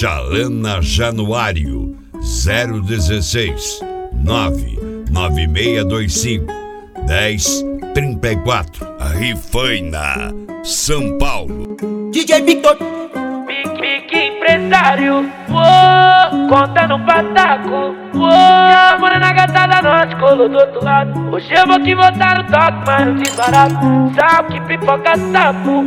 Jalana Januário 016 99625 1034. Rifaina, São Paulo. DJ Victor. Pique empresário, conta no pataco. Minha morena gata da noite colou do outro lado. Hoje eu vou que botar no toque, mas não desbarato. Sabe que pipoca sapo,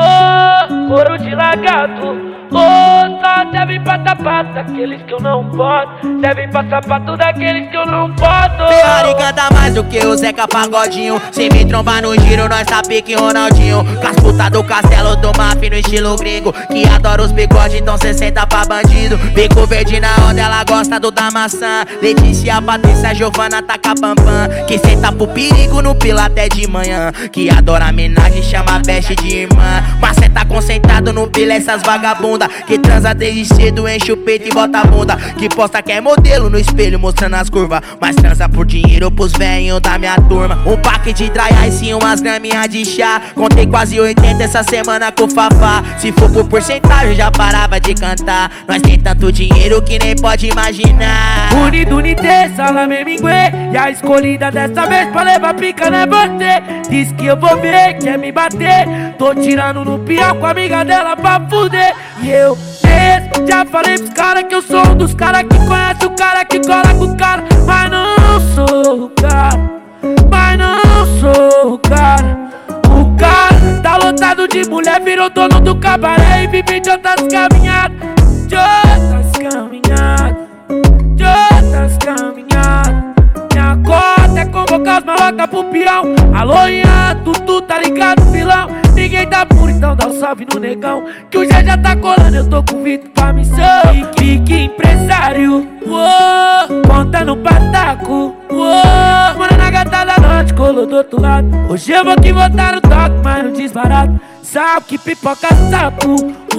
couro de lagarto. Só serve pra tapar daqueles que eu não boto. Serve pra sapato daqueles que eu não boto. Ferrari canta mais do que o Zeca Pagodinho. Se me trombar no giro, nós tá pique Ronaldinho. Com as putas do castelo do Mafia no estilo gringo, que adora os bigodes, então cê senta pra bandido. Bico verde na onda, ela gosta do da maçã. Letícia, Patrícia, Giovana, taca pampam. Que senta pro perigo no pila até de manhã. Que adora homenagem, chama veste de irmã. Mas cê tá concentrado no pila, essas vagabundas que transa desde cedo, enche o peito e bota a bunda. Que posta que é modelo no espelho mostrando as curvas, mas transa por dinheiro pros velhinhos da minha turma. Um pack de dry ice e umas graminhas de chá. Contei quase 80 essa semana com o Fafá. Se for por porcentagem já parava de cantar. Nós tem tanto dinheiro que nem pode imaginar. Unido, unité, salame, minguê. E a escolhida dessa vez pra levar pica não é você. Diz que eu vou ver, quer me bater. Tô tirando no piau com a amiga dela pra fuder. E eu mesmo já falei pros caras que eu sou um dos caras que conhece o cara que cola com o cara. Mas não sou o cara, mas não sou o cara. O cara tá lotado de mulher, virou dono do cabaré e vive de outras caminhadas. De outras caminhadas, de outras caminhadas. Minha cota é convocar os malocas pro peão. Alô, Ian, tu tá ligado, vilão? Ninguém tá puro, então dá um salve no negão. Que o Zé já tá colando, eu tô com o Vitor pra missão. Pique empresário, conta no pataco. Morena gata da noite colou do outro lado. Hoje eu vou que botar no toque, mas não desbarato. Sabe que pipoca sapo,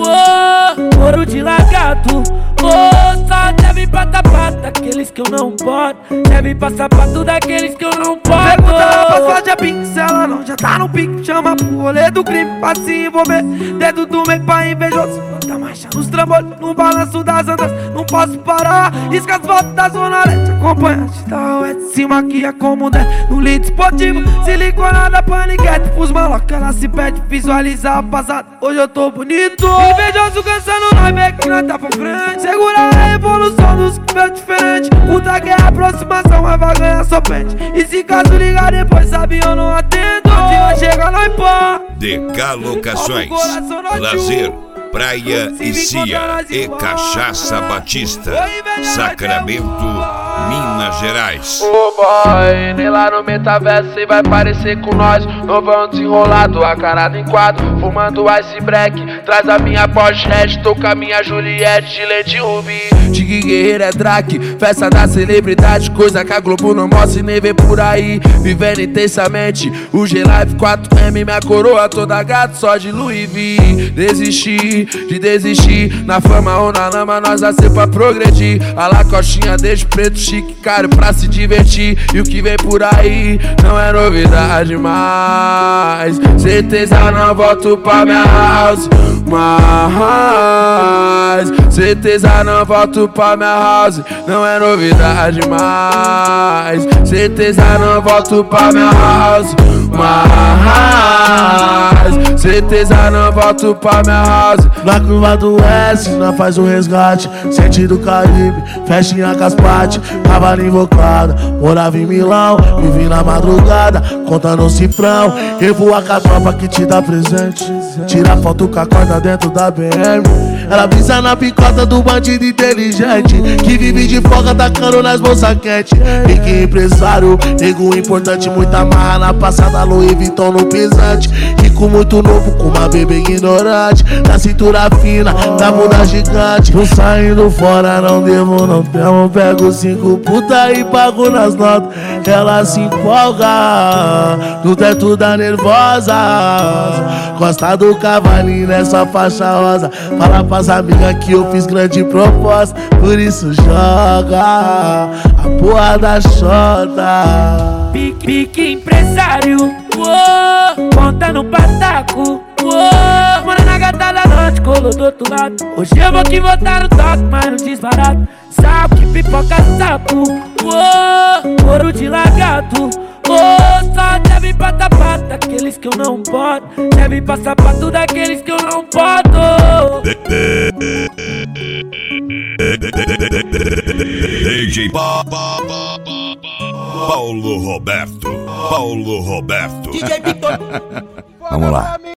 couro de lagarto. Só serve pra tapar daqueles que eu não boto. Serve pra sapato daqueles que eu não boto. Pergunta pra sua de pincela, não já tá no pique. Chama pro rolê do crime pra se envolver. Dedo do meio pra invejoso, bota marcha nos trambolhos, no balanço das andas, não posso parar. Isca as voltas da zona leste, acompanhante da oeste, cima que é como der, no lead esportivo. Siliconada, paniquete, pros malocas, ela se perde, visualiza a passada. Hoje eu tô bonito, invejoso cansando, nós vê que nós tá pra frente. Segura a evolução dos que fez diferente. Puta que é aproximação, mas vai ganhar só pente. E se caso ligar depois, sabe, eu não atendo. Se vai chegar, nós pá. DK Locações, lazer, praia e cia e cachaça Batista, Sacramento, Minas Gerais. Ô boy, nem lá no metaverso cê vai parecer com nós. Novão desenrolado, a cara em quadro, fumando ice break. Traz a minha Porsche, tô com a minha Juliette de Lady Ruby. Tig Guerreiro é Drake, festa da celebridade, coisa que a Globo não mostra e nem vê por aí. Vivendo intensamente, o G-Live 4M, minha coroa toda gato, só de Louis V. Desistir, na fama ou na lama nós nasceu pra progredir. A lacostinha desde preto, chique, caro pra se divertir. E o que vem por aí não é novidade mais. Certeza não volto pra minha house mais. Certeza não volto pra minha house, não é novidade mais. Certeza não volto pra minha house mais. Certeza não volto pra minha house. Na curva do S, nós faz o resgate. Sentido Caribe, festinha Caspate. Tava invocada, morava em Milão. Vivi na madrugada, contando um cifrão. Revoa com a tropa que te dá presente. Tira foto com a corda dentro da BM. Ela brisa na picota do bandido inteligente, que vive de folga tacando nas bolsas quentes. Pique empresário, nego importante. Muita marra na passada, Louis Vuitton no pesante. Rico muito novo, com uma bebê ignorante. Na cintura fina, da bunda gigante. Tô saindo fora, não devo, não temo. Pego 5 puta e pago nas notas. Ela se empolga no teto da nervosa. Costa do cavalinho nessa faixa rosa. Fala pras amigas que eu fiz grande proposta. Por isso joga a porra da xota. Pique empresário, conta no pataco. Morena gata da noite, rolou do outro lado. Hoje eu vou te botar no toque, mas não desbarato. Sabe que pipoca sapo, couro de lagarto. Só serve pra tapar daqueles que eu não boto. Serve pra sapato daqueles que eu não boto. DJ Paulo Roberto. DJ Victor. Vamos lá.